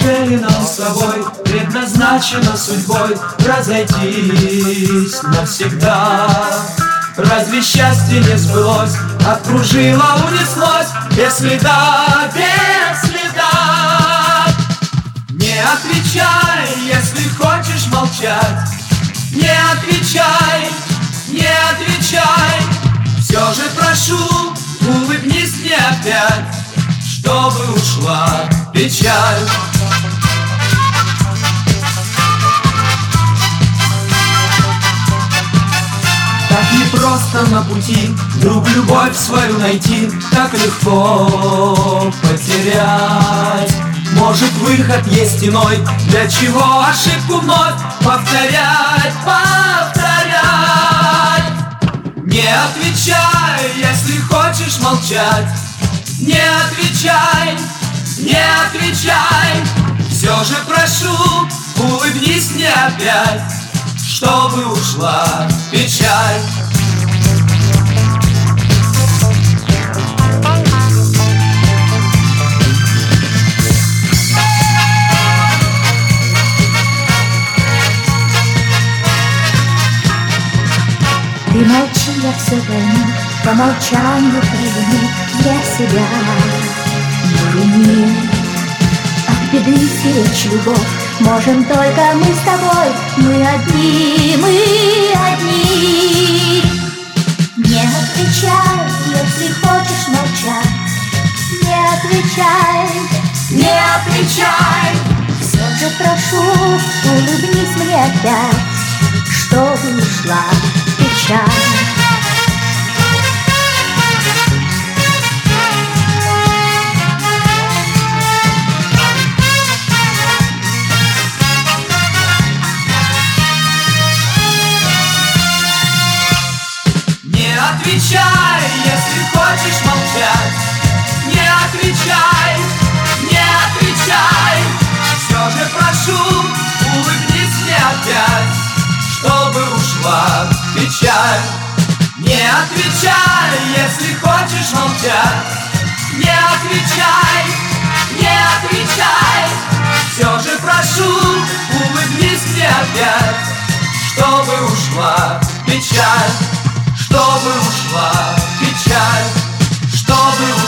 Неужели нам с тобой предназначено судьбой разойтись навсегда? Разве счастье не сбылось, откружило, унеслось без следа, без следа? Не отвечай, если хочешь молчать. Не отвечай, не отвечай. Все же прошу, улыбнись мне опять, чтобы ушла печаль. Так непросто на пути вдруг любовь свою найти, так легко потерять. Может, выход есть иной, для чего ошибку вновь повторять, повторять? Не отвечай, если хочешь молчать. Не отвечай, не отвечай. Все же прошу, улыбнись мне опять, чтобы ушла печаль. Ты молчи, я все пойму, по молчанию придуму для себя. Мы от беды стеречь любовь можем только мы с тобой. Мы одни, мы одни. Не отвечай, если хочешь молчать. Не отвечай, не отвечай. Все же прошу, улыбнись мне опять, чтобы ушла печаль. Не отвечай, если хочешь молчать. Не отвечай, не отвечай. Все же прошу, улыбнись мне опять, чтобы ушла печаль. Не отвечай, если хочешь молчать. Не отвечай, не отвечай. Все же прошу, улыбнись мне опять, чтобы ушла печаль, чтобы ушла печаль, чтобы ушла.